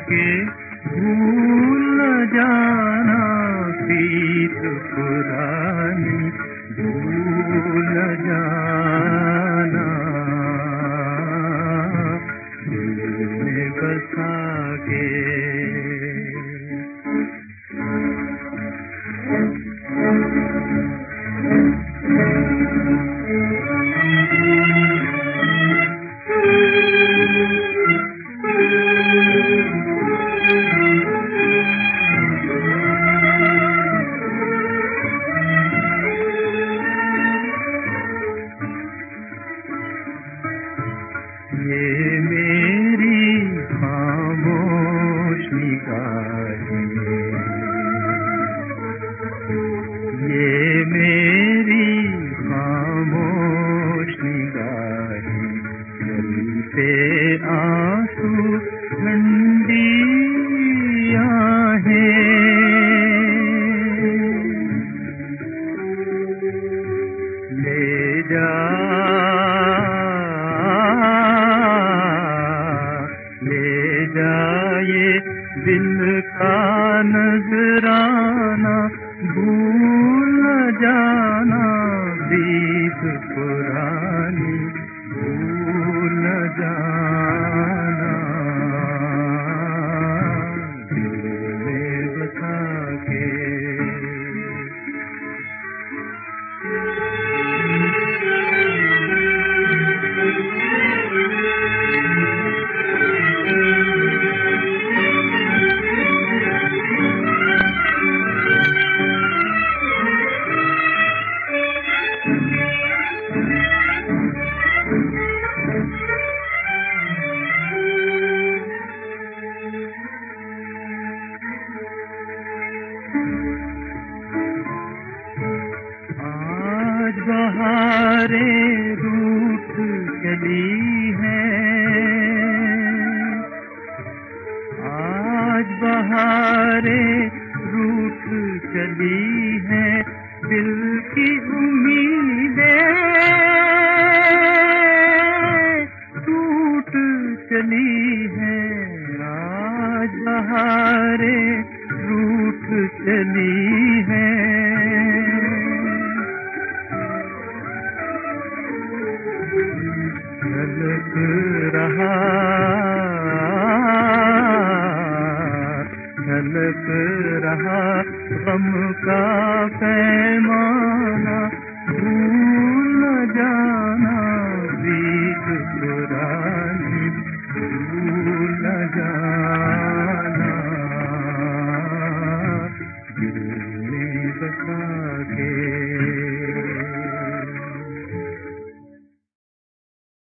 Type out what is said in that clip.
के भूल न जाना प्रीत पुरानी, भूल न जाना दिल में बसा के। ये मेरी खामोश निगाहें, ये मेरी खामोश निगाहें, चलते आंसू ठंडी आहें, ले जा जाए दिल का नजराना, भूल न जाना प्रीत पुरानी, भूल न जाना दिल में बसा के। आज बहारें रूठ चली हैं, आज बहारें रूठ चली हैं, दिल की उम्मीदें टूट चली हैं, आज बहारें रूठ चली हैं, झलक रहा, झलक रहा गम का पैमाना, भूल न जाना प्रीत पुरानी, भूल न जाना दिल में बसा के।